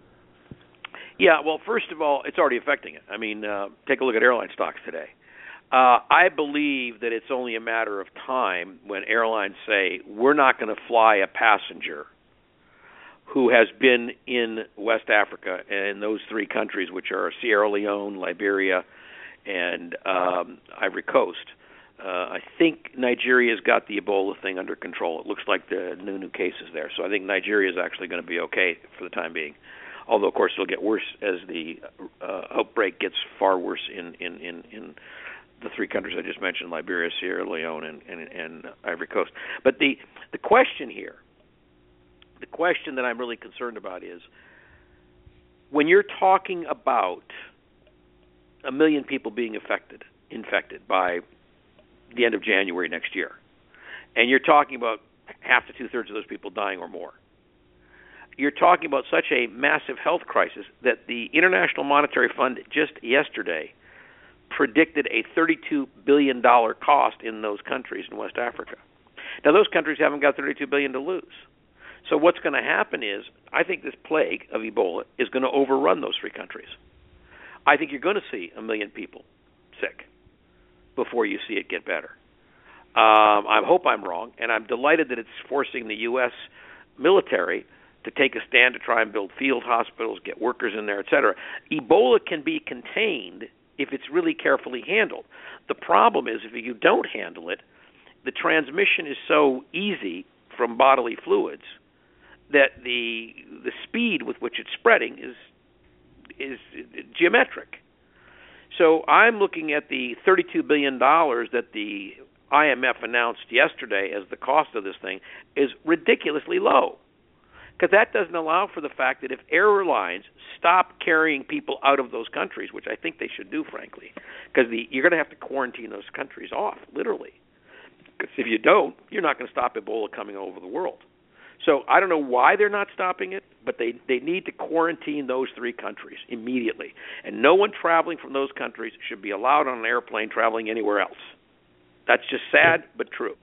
Yeah, well, first of all, it's already affecting it. I mean, uh, take a look at airline stocks today. Uh, I believe that it's only a matter of time when airlines say, we're not going to fly a passenger who has been in West Africa and those three countries, which are Sierra Leone, Liberia, and um, Ivory Coast. Uh, I think Nigeria's got the Ebola thing under control. It looks like the no new cases there. So I think Nigeria is actually going to be okay for the time being. Although, of course, it'll get worse as the uh, outbreak gets far worse in, in, in, in the three countries I just mentioned, Liberia, Sierra Leone, and, and, and Ivory Coast. But the, the question here, the question that I'm really concerned about is, when you're talking about a million people being affected, infected by the end of January next year, and you're talking about half to two-thirds of those people dying or more, you're talking about such a massive health crisis that the International Monetary Fund just yesterday predicted a thirty-two billion dollars cost in those countries in West Africa. Now, those countries haven't got thirty-two billion dollars to lose. So what's going to happen is, I think this plague of Ebola is going to overrun those three countries. I think you're going to see a million people sick before you see it get better. Um, I hope I'm wrong, and I'm delighted that it's forcing the U S military to take a stand to try and build field hospitals, get workers in there, et cetera. Ebola can be contained if it's really carefully handled. The problem is if you don't handle it, the transmission is so easy from bodily fluids that the the speed with which it's spreading is is geometric. So I'm looking at the thirty-two billion dollars that the I M F announced yesterday as the cost of this thing is ridiculously low, because that doesn't allow for the fact that if airlines stop carrying people out of those countries, which I think they should do, frankly, because you're going to have to quarantine those countries off, literally. Because if you don't, you're not going to stop Ebola coming over the world. So I don't know why they're not stopping it, but they, they need to quarantine those three countries immediately. And no one traveling from those countries should be allowed on an airplane traveling anywhere else. That's just sad, yeah. but true.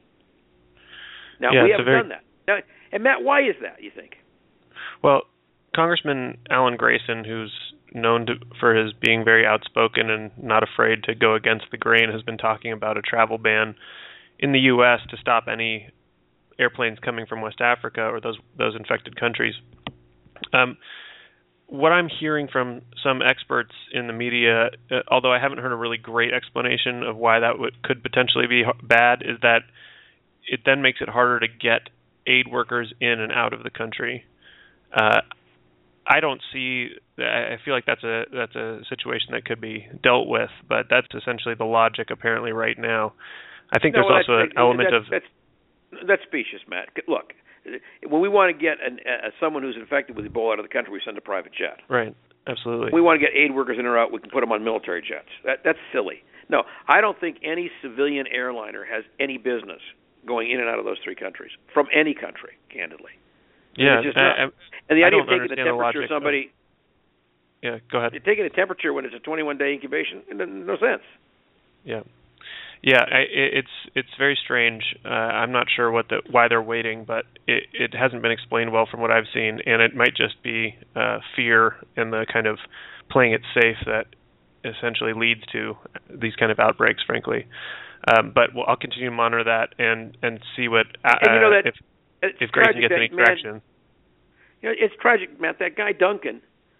Now, yeah, we haven't very... done that. Now, and, Matt, why is that, you think? Well, Congressman Alan Grayson, who's known to, for his being very outspoken and not afraid to go against the grain, has been talking about a travel ban in the U S to stop any airplanes coming from West Africa or those those infected countries. Um, what I'm hearing from some experts in the media, uh, although I haven't heard a really great explanation of why that would, could potentially be bad, is that it then makes it harder to get aid workers in and out of the country. Uh, I don't see. I feel like that's a that's a situation that could be dealt with, but that's essentially the logic apparently right now. I think no, there's well, also an element that's, of that's, that's specious, Matt. Look, when we want to get an, uh, someone who's infected with Ebola out of the country, we send a private jet. Right. Absolutely. When we want to get aid workers in or out, we can put them on military jets. That, that's silly. No, I don't think any civilian airliner has any business going in and out of those three countries from any country, candidly. Yeah, just I, I, and the I idea don't of taking the temperature the of somebody. Yeah, go ahead. Taking a temperature when it's a twenty-one day incubation, it doesn't no sense. Yeah, yeah, I, it's it's very strange. Uh, I'm not sure what the why they're waiting, but it it hasn't been explained well from what I've seen, and it might just be uh, fear and the kind of playing it safe that essentially leads to these kind of outbreaks, frankly. Um, but we'll, I'll continue to monitor that and and see what uh, and you know that, if if Grayson gets any traction. Man, you know, it's tragic, Matt. That guy Duncan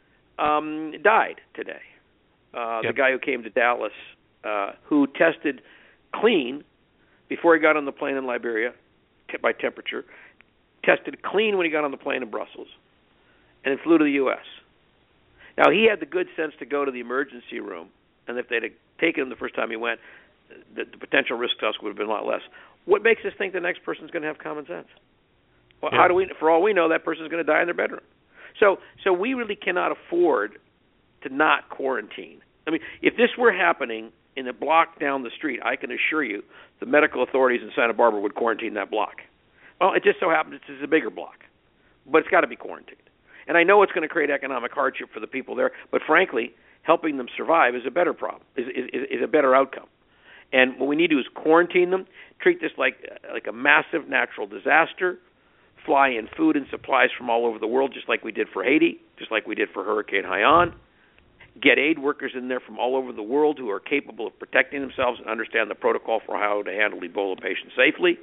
um, died today. Uh, yep. The guy who came to Dallas, uh, who tested clean before he got on the plane in Liberia t- by temperature, tested clean when he got on the plane in Brussels, and then flew to the U S Now, he had the good sense to go to the emergency room, and if they'd have taken him the first time he went, the, the potential risk to us would have been a lot less. What makes us think the next person's going to have common sense? Well, yeah. how do we? For all we know, that person's going to die in their bedroom. So, so we really cannot afford to not quarantine. I mean, if this were happening in a block down the street, I can assure you the medical authorities in Santa Barbara would quarantine that block. Well, it just so happens it's a bigger block, but it's got to be quarantined. And I know it's going to create economic hardship for the people there, but frankly, helping them survive is a better problem, is, is, is a better outcome. And what we need to do is quarantine them, treat this like like a massive natural disaster, fly in food and supplies from all over the world, just like we did for Haiti, just like we did for Hurricane Haiyan. Get aid workers in there from all over the world who are capable of protecting themselves and understand the protocol for how to handle Ebola patients safely,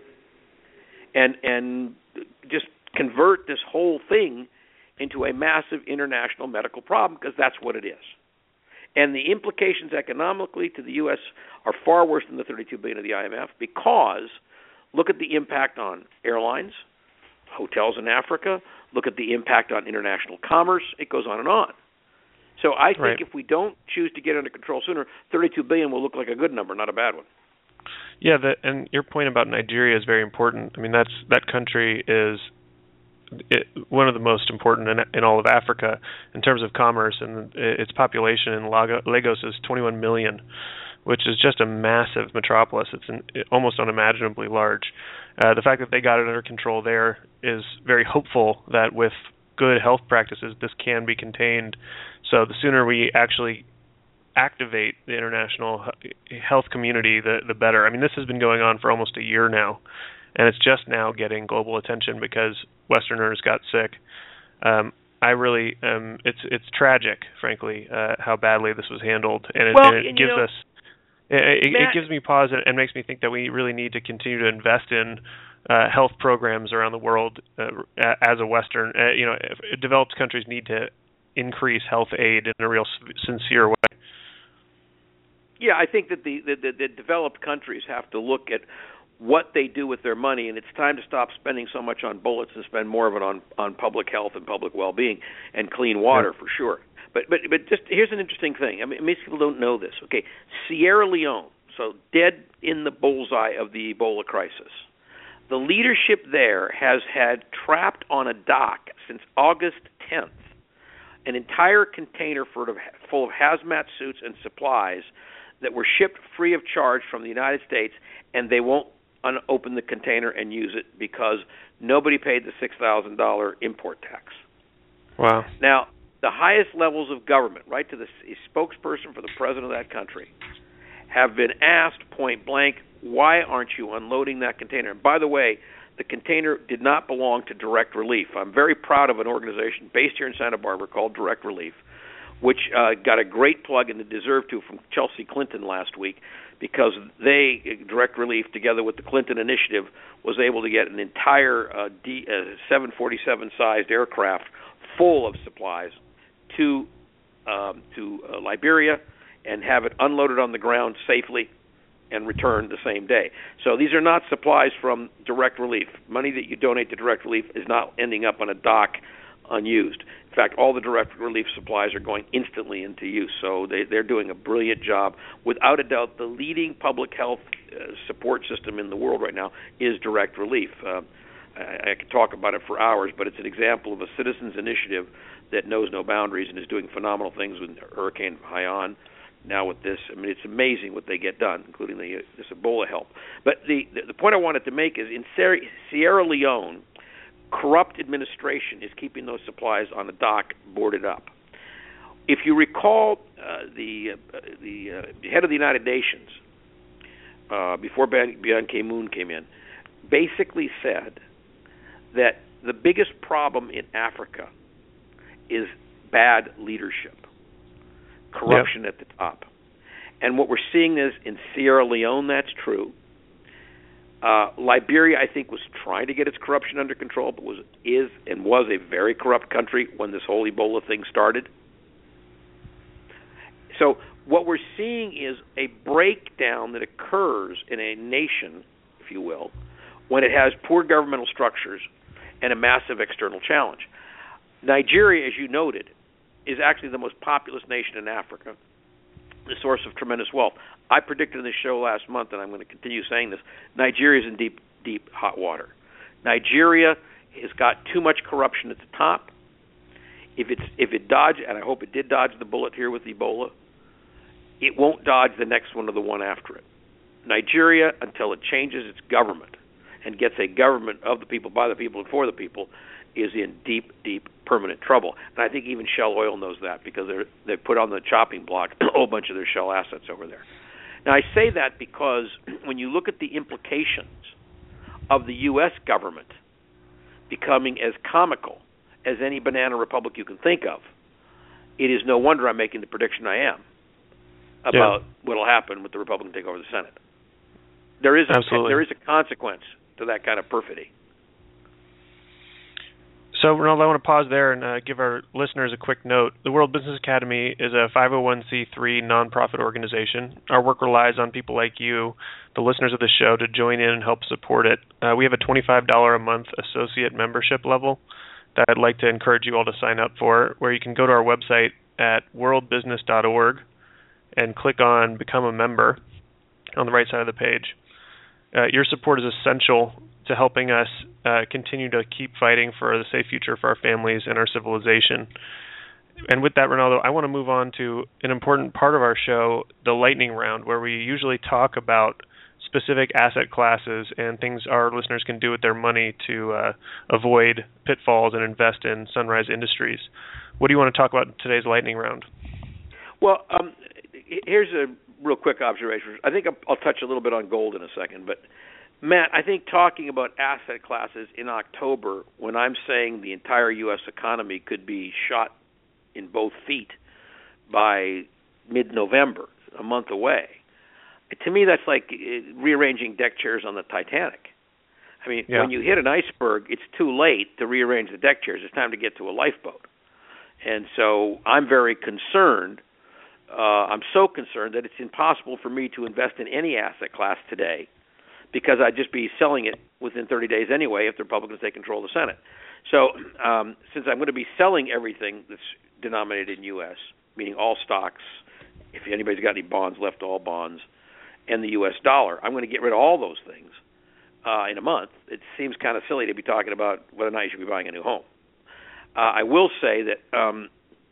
and and just convert this whole thing into a massive international medical problem, because that's what it is. And the implications economically to the U S are far worse than the thirty-two billion dollars of the I M F, because look at the impact on airlines, hotels in Africa, look at the impact on international commerce. It goes on and on. So I think right. if we don't choose to get under control sooner, thirty-two billion dollars will look like a good number, not a bad one. Yeah, the, and your point about Nigeria is very important. I mean, that's that country is it, one of the most important in, in all of Africa in terms of commerce, and its population in Lagos is twenty-one million, which is just a massive metropolis. It's an, almost unimaginably large. Uh, the fact that they got it under control there is very hopeful that with good health practices, this can be contained. So the sooner we actually activate the international health community, the the better. I mean, this has been going on for almost a year now, and it's just now getting global attention because Westerners got sick. Um, I really, um, it's it's tragic, frankly, uh, how badly this was handled, and it, well, and it and gives know, us, it, Matt, it gives me pause and makes me think that we really need to continue to invest in uh, health programs around the world uh, as a Western. Uh, you know, if developed countries need to increase health aid in a real sincere way. Yeah, I think that the, the, the developed countries have to look at what they do with their money, and it's time to stop spending so much on bullets and spend more of it on, on public health and public well-being and clean water, yeah. for sure. But but but just here's an interesting thing. I mean, most people don't know this. Okay, Sierra Leone, so dead in the bullseye of the Ebola crisis. The leadership there has had trapped on a dock since August tenth an entire container full of, full of hazmat suits and supplies that were shipped free of charge from the United States, and they won't un- open the container and use it because nobody paid the six thousand dollars import tax. Wow. Now, the highest levels of government, right to the spokesperson for the president of that country, have been asked point blank, why aren't you unloading that container? And by the way, the container did not belong to Direct Relief. I'm very proud of an organization based here in Santa Barbara called Direct Relief, which uh, got a great plug and deserved to from Chelsea Clinton last week, because they, Direct Relief, together with the Clinton Initiative, was able to get an entire uh, D, uh, seven forty-seven-sized aircraft full of supplies to um, to uh, Liberia and have it unloaded on the ground safely and returned the same day. So these are not supplies from Direct Relief. Money that you donate to Direct Relief is not ending up on a dock unused. In fact, all the Direct Relief supplies are going instantly into use. So they, they're doing a brilliant job. Without a doubt, the leading public health uh, support system in the world right now is Direct Relief. Uh, I, I could talk about it for hours, but it's an example of a citizens initiative that knows no boundaries and is doing phenomenal things with Hurricane Haiyan. Now with this, I mean, it's amazing what they get done, including the, this Ebola help. But the, the the point I wanted to make is in Sierra Leone, corrupt administration is keeping those supplies on a dock boarded up. If you recall, uh, the uh, the uh, head of the United Nations, uh, before Ban, Ban Ki-moon came in, basically said that the biggest problem in Africa is bad leadership. Corruption yep. at the top. And what we're seeing is in Sierra Leone, that's true. Uh, Liberia, I think, was trying to get its corruption under control, but was is and was a very corrupt country when this whole Ebola thing started. So what we're seeing is a breakdown that occurs in a nation, if you will, when it has poor governmental structures and a massive external challenge. Nigeria, as you noted, is actually the most populous nation in Africa, the source of tremendous wealth. I predicted in this show last month, and I'm going to continue saying this, Nigeria is in deep, deep hot water. Nigeria has got too much corruption at the top. If it's if it dodged, and I hope it did dodge the bullet here with Ebola, it won't dodge the next one or the one after it. Nigeria, until it changes its government and gets a government of the people, by the people, and for the people, is in deep, deep, permanent trouble. And I think even Shell Oil knows that, because they're they've put on the chopping block a whole bunch of their Shell assets over there. Now, I say that because when you look at the implications of the U S government becoming as comical as any banana republic you can think of, it is no wonder I'm making the prediction I am about yeah. what will happen with the Republican take over the Senate. There is a, Absolutely. there is a consequence to that kind of perfidy. So, Ronald, I want to pause there and uh, give our listeners a quick note. The World Business Academy is a five oh one c three nonprofit organization. Our work relies on people like you, the listeners of the show, to join in and help support it. Uh, we have a twenty-five dollars a month associate membership level that I'd like to encourage you all to sign up for, where you can go to our website at world business dot org and click on Become a Member on the right side of the page. Uh, your support is essential to helping us uh, continue to keep fighting for the safe future for our families and our civilization. And with that, Ronaldo, I want to move on to an important part of our show, the lightning round, where we usually talk about specific asset classes and things our listeners can do with their money to uh, avoid pitfalls and invest in Sunrise Industries. What do you want to talk about in today's lightning round? Well, um, here's a real quick observation. I think I'll, I'll touch a little bit on gold in a second, but Matt, I think talking about asset classes in October, when I'm saying the entire U S economy could be shot in both feet by mid-November, a month away, to me that's like rearranging deck chairs on the Titanic. I mean, yeah. when you hit an iceberg, it's too late to rearrange the deck chairs. It's time to get to a lifeboat. And so I'm very concerned. Uh, I'm so concerned that it's impossible for me to invest in any asset class today, because I'd just be selling it within thirty days anyway if the Republicans take control of the Senate. So um, since I'm going to be selling everything that's denominated in U S, meaning all stocks, if anybody's got any bonds left, all bonds, and the U S dollar, I'm going to get rid of all those things uh, in a month. It seems kind of silly to be talking about whether or not you should be buying a new home. Uh, I will say that um,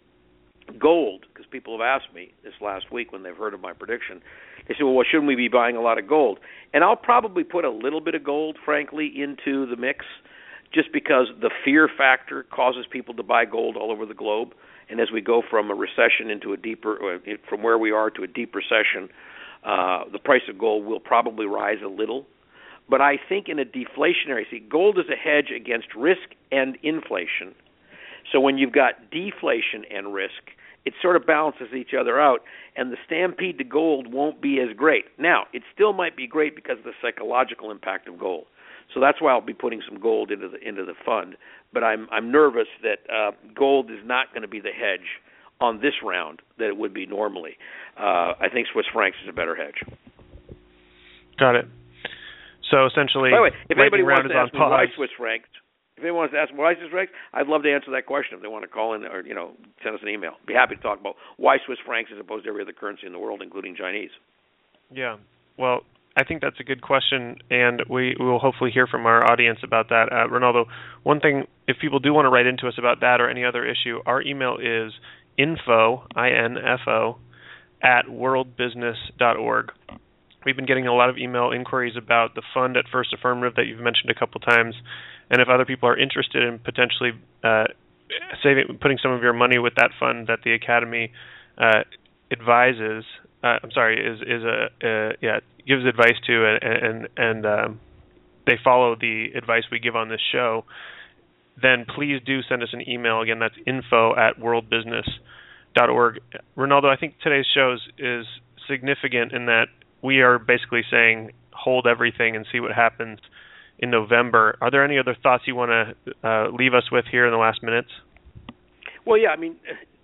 gold, because people have asked me this last week when they've heard of my prediction, they say, well, well, shouldn't we be buying a lot of gold? And I'll probably put a little bit of gold, frankly, into the mix, just because the fear factor causes people to buy gold all over the globe. And as we go from a recession into a deeper, from where we are to a deep recession, uh, the price of gold will probably rise a little. But I think in a deflationary, see, gold is a hedge against risk and inflation. So when you've got deflation and risk, it sort of balances each other out, and the stampede to gold won't be as great. Now, it still might be great because of the psychological impact of gold. So that's why I'll be putting some gold into the into the fund. But I'm I'm nervous that uh, gold is not going to be the hedge on this round that it would be normally. Uh, I think Swiss francs is a better hedge. Got it. So essentially, by the way, if anybody round wants to ask me pause. why Swiss francs, if anyone wants to ask me why Swiss francs, I'd love to answer that question. If they want to call in or you know send us an email, be happy to talk about why Swiss francs as opposed to every other currency in the world, including Chinese. Yeah. Well, I think that's a good question, and we, we will hopefully hear from our audience about that. Uh, Ronaldo, one thing, if people do want to write into us about that or any other issue, our email is info, I N F O, at world business dot org. We've been getting a lot of email inquiries about the fund at First Affirmative that you've mentioned a couple times, and if other people are interested in potentially uh, saving, putting some of your money with that fund that the Academy uh, advises, uh, I'm sorry, is is a uh, yeah gives advice to, and and, and um, they follow the advice we give on this show, then please do send us an email. Again, that's info at world business dot org. Ronaldo, I think today's show is, is significant in that we are basically saying hold everything and see what happens in November. Are there any other thoughts you want to uh, leave us with here in the last minutes? Well, yeah, I mean,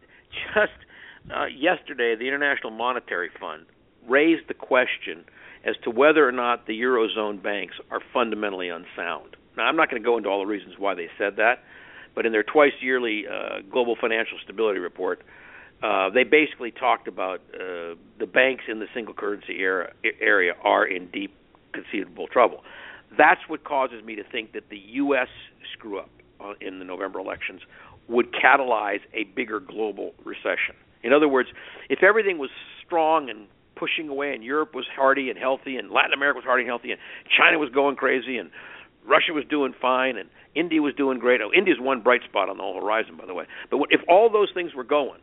just uh, yesterday, the International Monetary Fund raised the question as to whether or not the Eurozone banks are fundamentally unsound. Now, I'm not going to go into all the reasons why they said that, but in their twice-yearly uh, Global Financial Stability Report, uh, they basically talked about uh, the banks in the single currency era, area are in deep conceivable trouble. That's what causes me to think that the U S screw-up uh, in the November elections would catalyze a bigger global recession. In other words, if everything was strong and pushing away, and Europe was hardy and healthy, and Latin America was hardy and healthy, and China was going crazy, and Russia was doing fine, and India was doing great. Oh, India's one bright spot on the whole horizon, by the way. But if all those things were going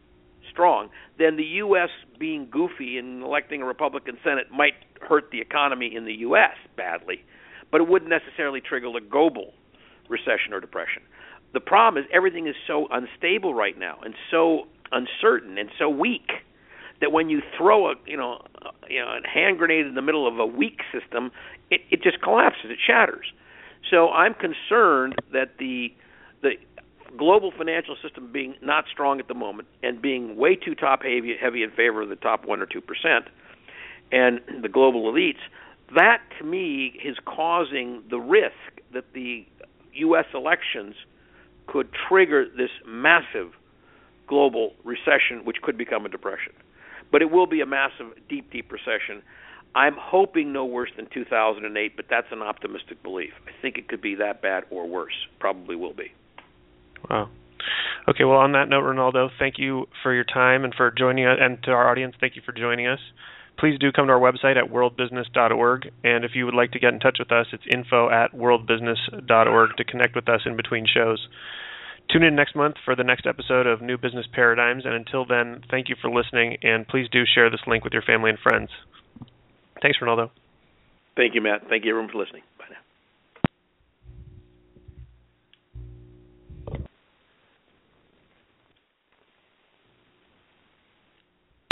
strong, then the U S being goofy and electing a Republican Senate might hurt the economy in the U S badly, but it wouldn't necessarily trigger a global recession or depression. The problem is everything is so unstable right now and so uncertain and so weak that when you throw a you know a, you know a hand grenade in the middle of a weak system, it, it just collapses, it shatters. So I'm concerned that the the global financial system being not strong at the moment and being way too top heavy, heavy in favor of the top one or two percent and the global elites, that to me is causing the risk that the U S elections could trigger this massive global recession, which could become a depression. But it will be a massive, deep, deep recession. I'm hoping no worse than two thousand eight, but that's an optimistic belief. I think it could be that bad or worse. Probably will be. Wow. Okay, well, on that note, Ronaldo, thank you for your time and for joining us, and to our audience, thank you for joining us. Please do come to our website at world business dot org, and if you would like to get in touch with us, it's info at world business dot org to connect with us in between shows. Tune in next month for the next episode of New Business Paradigms, and until then, thank you for listening, and please do share this link with your family and friends. Thanks, Ronaldo. Thank you, Matt. Thank you, everyone, for listening.